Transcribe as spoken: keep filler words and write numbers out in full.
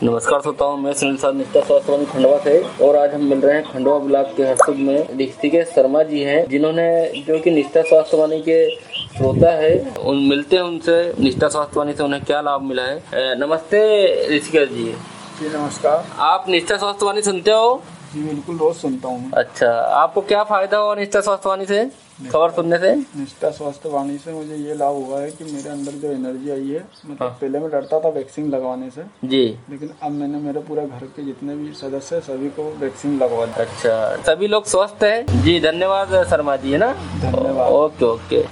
नमस्कार श्रोताओं, मैं सुनील साहब निष्ठा स्वास्थ्य वाणी खंडवा से और आज हम मिल रहे हैं खंडवा ब्लॉक के हरसुद में ऋषिकेश शर्मा जी हैं, जिन्होंने जो कि निष्ठा स्वास्थ्य वाणी के श्रोता है। उन मिलते हैं उनसे, निष्ठा स्वास्थ्य वाणी से उन्हें क्या लाभ मिला है। नमस्ते ऋषिकेश जी। जी नमस्कार। आप निष्ठा स्वास्थ्य वाणी सुनते हो? जी बिल्कुल, रोज सुनता हूँ। अच्छा, आपको क्या फायदा हुआ निष्ठा स्वास्थ्य वाणी से खबर सुनने से? निष्ठा स्वास्थ्य वाणी से मुझे ये लाभ हुआ है कि मेरे अंदर जो एनर्जी आई है, मतलब हाँ। पहले मैं डरता था वैक्सीन लगवाने से जी, लेकिन अब मैंने मेरे पूरे घर के जितने भी सदस्य है सभी को वैक्सीन लगवा दी। अच्छा, सभी लोग स्वस्थ हैं जी। धन्यवाद शर्मा जी, है ना? धन्यवाद। Okay okay.